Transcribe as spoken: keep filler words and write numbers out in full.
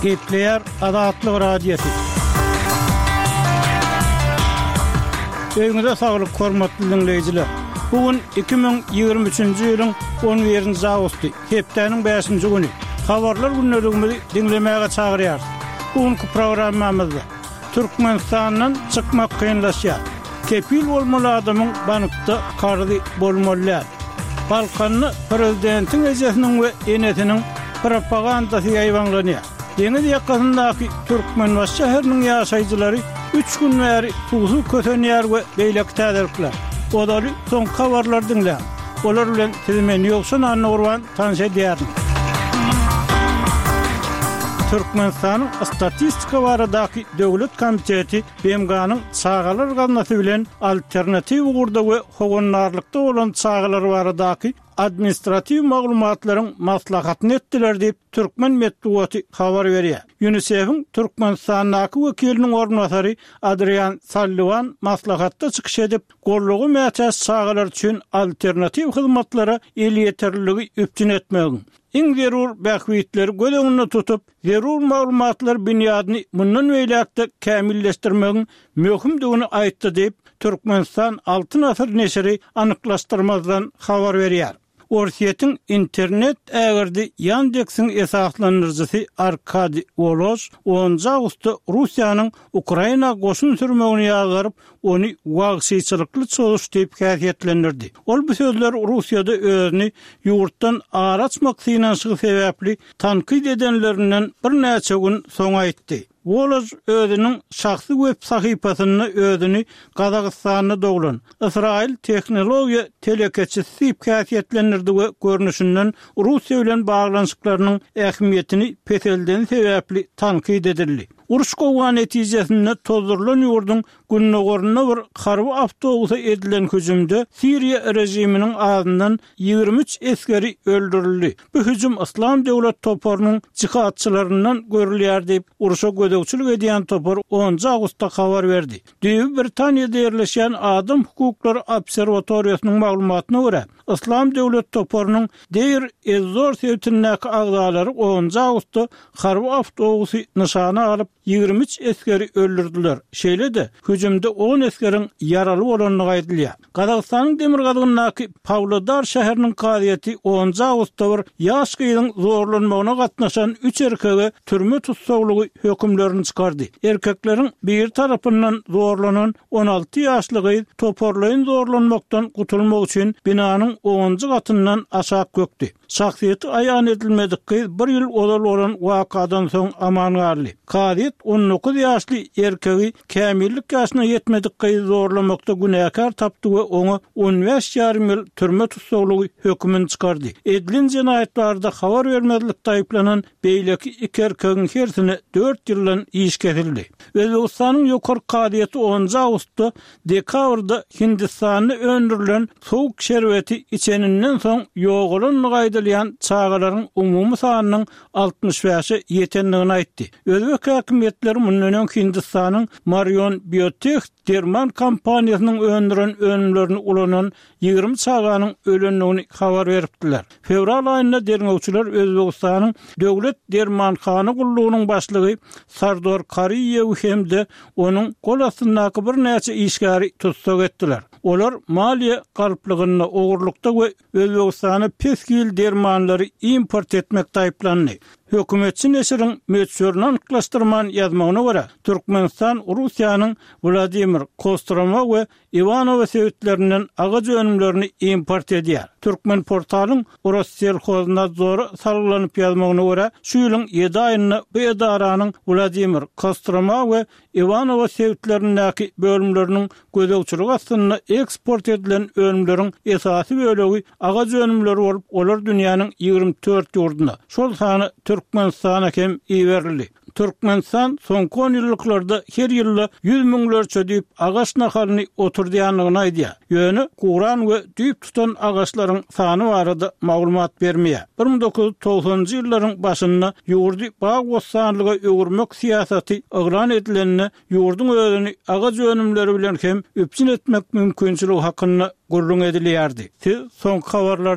Gepleyer Adatlyk Radiosu. Öňüňizde saglyk, hormatly dinleýijiler. Bugün iki bin ýygrimi üçinji ýylyň on berinji awgusty, hepdeniň beşinji güni. Habarlar günlerimizi dinlemäge çagyrýar. Bugünkü programmamyzda Türkmenistanyň çykmak kynlaşýar. Kepil bolmaly adamyň banykda kardy bolmaly. Balkanyny prezidentiň ejesiniň we enetiniň propagandasy ýaýbanlanýar. Deňiz ýakasyndaky Türkmenbaş şäheriniň ýaşaýjylary üç gün bäri suwsy kötenýär we beýlek täderikler. Olary soň habarlar dinlär. Olar bilen tilmen ýoksun anna urban tanşa diýärin. Türkmenistanyň statistika baradaky döwlet komiteti B M G-nyň çağalar gannasy bilen alternativ ugurda we hogonlarlykda bolan çağalar baradaky administrativ maglumatlaryň maslahatyny etdiler diýip Türkmen medeniýeti habar berýär. UNICEF-iň Türkmenistanyň wekiliniň ornatary Adrian Sullivan maslahatda çykyş edip, gollugy mätäs çağalar üçin alternativ hyzmatlara el ýeterligi üptin etmegi, iň zerur bähwitleri göleňinde tutup, zerur maglumatlar binýadyny mundan beýlekde kämilleşdirmegi möhümdigini aýtdy diýip Türkmenistan Altyn Asr neşri anyklaşdyrmazdan habar berýär. Orsiýetiň internet ägirdi Yandex'in esaslanyrjysy Arkady Volozh onuncu awgustda Russiýanyň Ukraina goşun sürmegini ýagyryp, ony wagşyçylykly çoluş diýip häsiýetlendirdi. Ol bu sözler Russiýada özüni ýurtdan araçmak synaşygy sebäpli tankyd edenlerinden bir näçe gün soň aýtdy. Volozh özüniň şahsy web sahypasyny özüni Gazagystanyň doglan Israil tehnologiýa telekeçisi diýip häsiýetlendirdi we görnüşinden Russiýa bilen baglanyşyklarynyň ähmiýetini peselden sebäpli tankyd edildi. Uruş gowy netijesinde tozurulan ýurdun günnogoruna bir harby awtobusa edilen hüjümde Siriýa rejiminiň adyndan ýygrimi üç eskeri öldürildi. Bu hüjüm Islam döwlet toporunyň cihatçylaryndan görülýär diýip uruşa gödekçilik edýän topor onuncu awgustda habar berdi. Düýbi Britaniýada ýerleşen Adam Hukuklary Obserwatoriýasynyň maglumatyna görä, Islam döwlet toporunyň Deir ez-Zor sewtindäki agdalary onuncu awgustda harby awtobusy nyşana alyp ýygrimi üç eskeri öldürdiler. Şeýle-de hüjümde on eskeriň ýaraly bolanlygy aýdylýar. Gazagystanyň Demirgazyňdaky Pawlodar şäheriniň gaziýeti onuncu awgustda bir ýaş gyzyň zorlanmagyna gatnaşan üç erkege türme tutsaglygy hökümlerini çykardy. Erkekleriň bir tarapyndan zorlanan on alty ýaşly gyz toporlaýyn zorlanmakdan gutulmak üçin binanyň onuncu gatyndan aşağı kökdi. Şahsiýeti aýan edilmedik gyz bir ýyl odal bolan wakadan soň aman garly. Gaziýet on dokuz ýaşly erkegi kämillik ýaşyna ýetmedik gyz zorlamakda günäkar tapdy we oňa on beş ýarym ýyl türme tutsaglygy hökümini çykardy. Edilen jenaýetlarda habar bermezlikde aýplanan beýleki iki erkegiň hersine dört ýyldan iş kesildi. Özbegistanyň ýokary gaziýeti onuncu awgustda dekabrda Hindistanyny öndürilen sowuk şerbeti içeninden soň ýogulan gaýdylýan çağalaryň umumy sanynyň altmış beşe ýetenligini aýtdy. Özbek häkimetleri mundan Hindistanyň Marion Biotech Derman kompaniýasynyň öndüren ölümlerini ulanan ýygrimi çağanyň ölenligini habar beripdiler. Fevral aýynda derňewçiler Özbegistanyň döwlet dermanhana gullugynyň başlygy Sardor Kariýew hemde onuň gol astyndaky bir näçe işgäri tutsak etdiler. Olar maliýe garplygyna ogurlukda we Özbegistana peskil dermanlary import etmekde aýplandy. Hökümetçi neşriň möçürünü anyklaşdyrman ýazmagyna görä, Türkmenistan Russiýanyň Vladimir Kostroma we Ivanovo sewtlerinden agaç önümlerini import edýär. Türkmen portalyň Rossiyelhoznadzor sarylanyp ýazmagyna görä, şu ýylyň ýedi aýynda bu edaranyň Vladimir Kostroma we Ivanovo sewtlerindäki bölümleriniň gödekçilik astyna eksport edilen önümleriň esasy bölegi agaç önümleri bolup, olar dünýäniň ýygrimi dört ýurdunda. Şol sany Türkmenistana hem iýerildi. Türkmenistan soňky on ýyllarda her ýyly yüz miňlerçe diýip agaç nahalyny oturdýanlygyny aýdýar. Ýöne Quran we düýüp tutan agaçlaryň sany barada maglumat bermeýär. bir ming dokuz yüz togsanjy ýyllaryň başynda ýurdy bag bostanlyga öwürmek siýasaty ygran edilenine ýurdun özüni agaç önümleri bilen hem üpçün etmek mümkinçiligi hakyna gurrun edilýärdi. Siz soňky habarlar